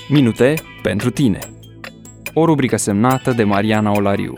Minute pentru tine. O rubrică semnată de Mariana Olariu.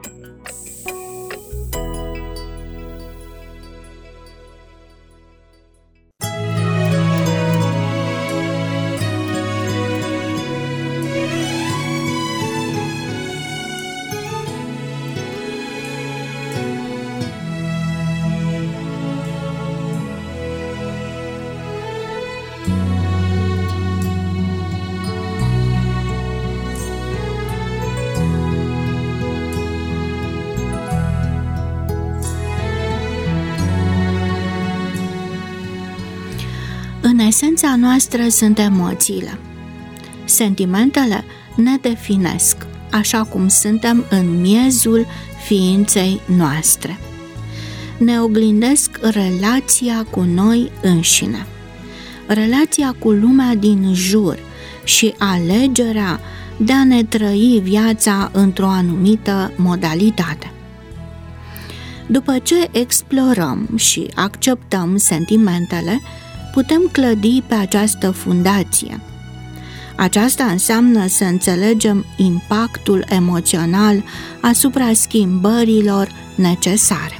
În esența noastră sunt emoțiile. Sentimentele ne definesc, așa cum suntem în miezul ființei noastre. Ne oglindesc relația cu noi înșine, relația cu lumea din jur și alegerea de a ne trăi viața într-o anumită modalitate. După ce explorăm și acceptăm sentimentele, putem clădi pe această fundație. Aceasta înseamnă să înțelegem impactul emoțional asupra schimbărilor necesare.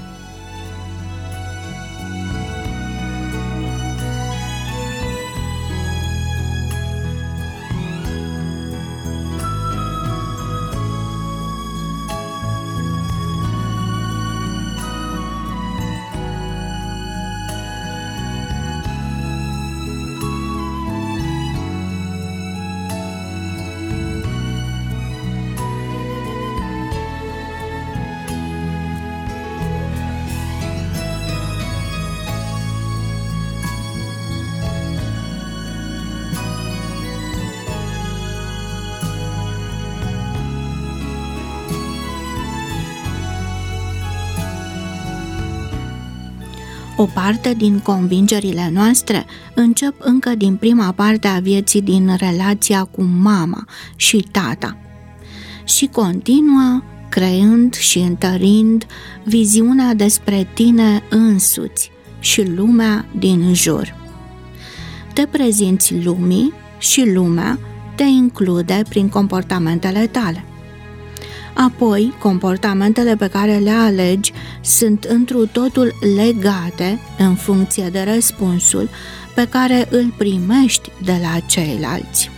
O parte din convingerile noastre încep încă din prima parte a vieții din relația cu mama și tata și continuă creând și întărind viziunea despre tine însuți și lumea din jur. Te prezinți lumii și lumea te include prin comportamentele tale. Apoi, comportamentele pe care le alegi sunt întru totul legate în funcție de răspunsul pe care îl primești de la ceilalți.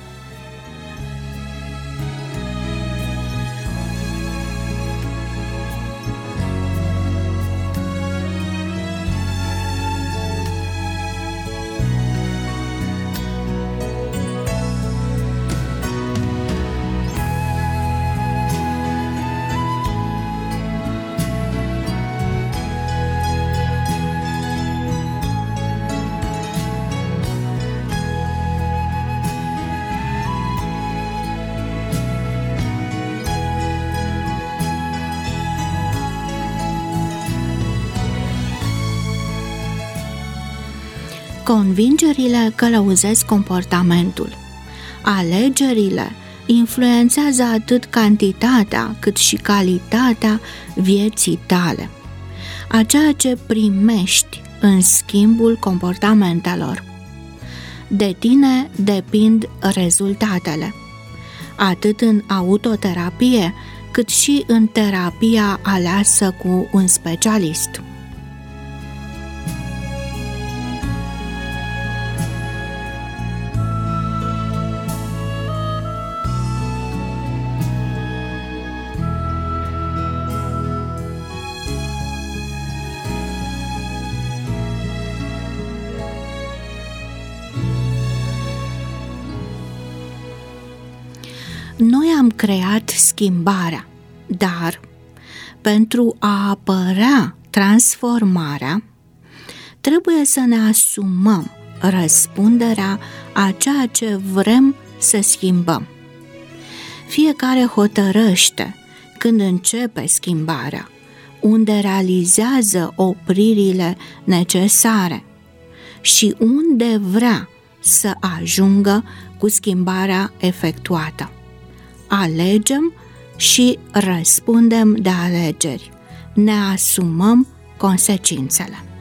Convingerile călăuzesc comportamentul. Alegerile influențează atât cantitatea cât și calitatea vieții tale, a ceea ce primești în schimbul comportamentelor. De tine depind rezultatele, atât în autoterapie cât și în terapia aleasă cu un specialist. Noi am creat schimbarea, dar pentru a apărea transformarea, trebuie să ne asumăm răspunderea a ceea ce vrem să schimbăm. Fiecare hotărăște când începe schimbarea, unde realizează opririle necesare și unde vrea să ajungă cu schimbarea efectuată. Alegem și răspundem de alegeri. Ne asumăm consecințele.